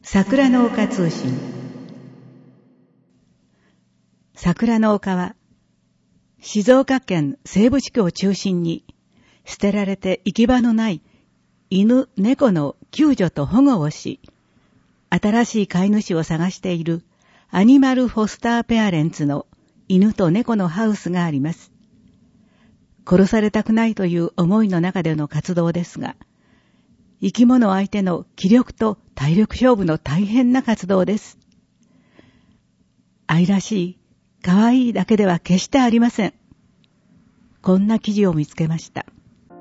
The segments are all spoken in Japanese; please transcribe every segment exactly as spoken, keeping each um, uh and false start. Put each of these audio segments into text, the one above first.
桜の丘通信。桜の丘は静岡県西部地区を中心に捨てられて行き場のない犬、猫の救助と保護をし、新しい飼い主を探しているアニマルフォスターペアレンツの犬と猫のハウスがあります。殺されたくないという思いの中での活動ですが、生き物相手の気力と体力勝負の大変な活動です。愛らしい、可愛いだけでは決してありません。こんな記事を見つけました。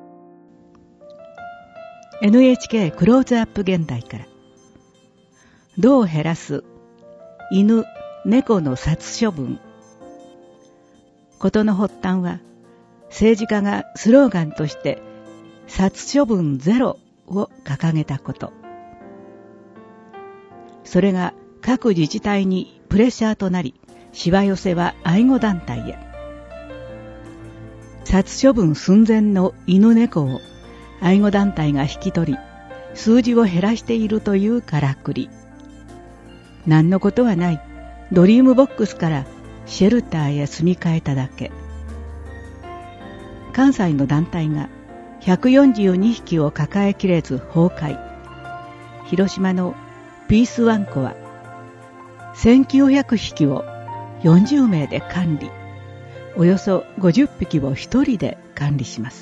エヌエイチケー クローズアップ現代から。どう減らす犬、猫の殺処分。ことの発端は、政治家がスローガンとして殺処分ゼロを掲げたこと。それが各自治体にプレッシャーとなり、しわ寄せは愛護団体へ。殺処分寸前の犬猫を愛護団体が引き取り、数字を減らしているというからくり。何のことはないドリームボックスからシェルターへ住み替えただけ。関西の団体がひゃくよんじゅうにひきを抱えきれず崩壊。広島のピースワンコはせんきゅうひゃくひきをよんじゅうめいで管理。およそごじゅっぴきをひとりで管理します。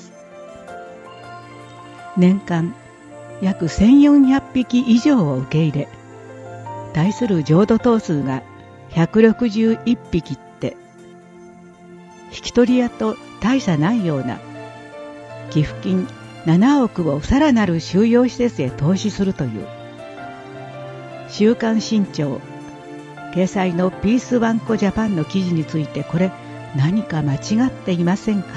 年間約せんよんひゃくひき以上を受け入れ、対する譲渡頭数がひゃくろくじゅういっぴきって、引き取り屋と大差ないような寄付金ななおくをさらなる収容施設へ投資するという。週刊新潮掲載のピースワンコジャパンの記事について、これ何か間違っていませんか？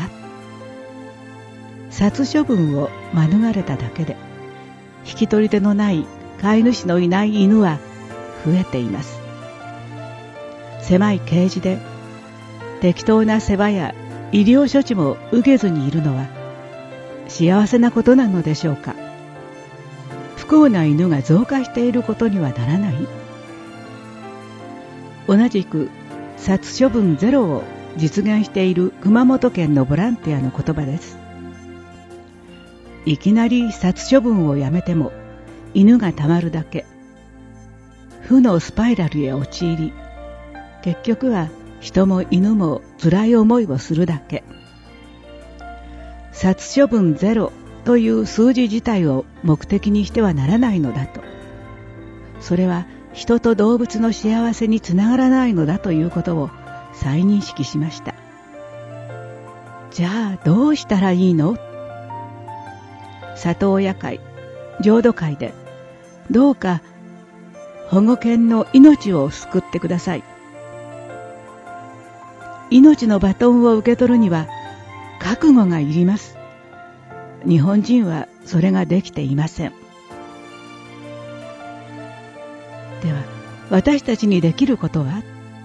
殺処分を免れただけで、引き取り手のない飼い主のいない犬は増えています。狭いケージで適当な世話や医療処置も受けずにいるのは幸せなことなのでしょうか。不幸な犬が増加していることにはならない。同じく殺処分ゼロを実現している熊本県のボランティアの言葉です。いきなり殺処分をやめても犬がたまるだけ。負のスパイラルへ陥り、結局は人も犬も辛い思いをするだけ。殺処分ゼロという数字自体を目的にしてはならないのだと。それは人と動物の幸せにつながらないのだということを再認識しました。じゃあどうしたらいいの？里親会、浄土会でどうか保護犬の命を救ってください。命のバトンを受け取るには覚悟がいります。日本人はそれができていません。では、私たちにできることは？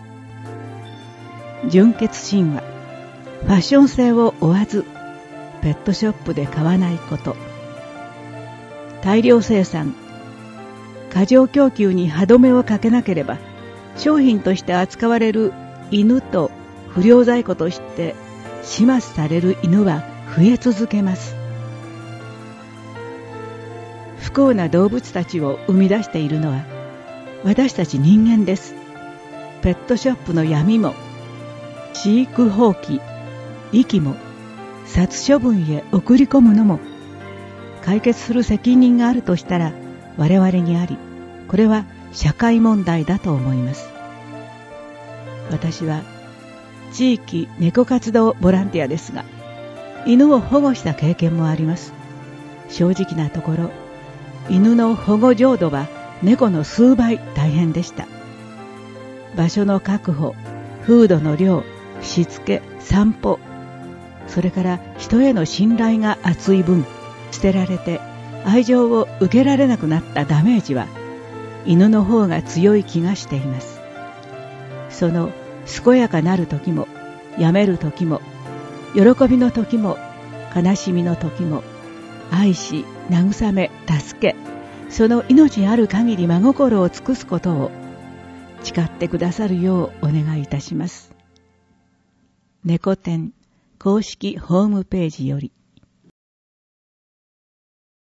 純血神話、ファッション性を追わず、ペットショップで買わないこと。大量生産、過剰供給に歯止めをかけなければ、商品として扱われる犬と不良在庫として始末される犬は増え続けます。不幸な動物たちを生み出しているのは私たち人間です。ペットショップの闇も、飼育放棄、遺棄も、殺処分へ送り込むのも、解決する責任があるとしたら我々にあり、これは社会問題だと思います。私は地域猫活動ボランティアですが、犬を保護した経験もあります。正直なところ、犬の保護浄土は猫の数倍大変でした。場所の確保、フードの量、しつけ、散歩、それから人への信頼が厚い分、捨てられて愛情を受けられなくなったダメージは犬の方が強い気がしています。その健やかなる時も、病める時も、喜びの時も、悲しみの時も、愛し、慰め、助け、 その命ある限り真心を尽くすことを誓ってくださるようお願いいたします。猫天公式ホームページより。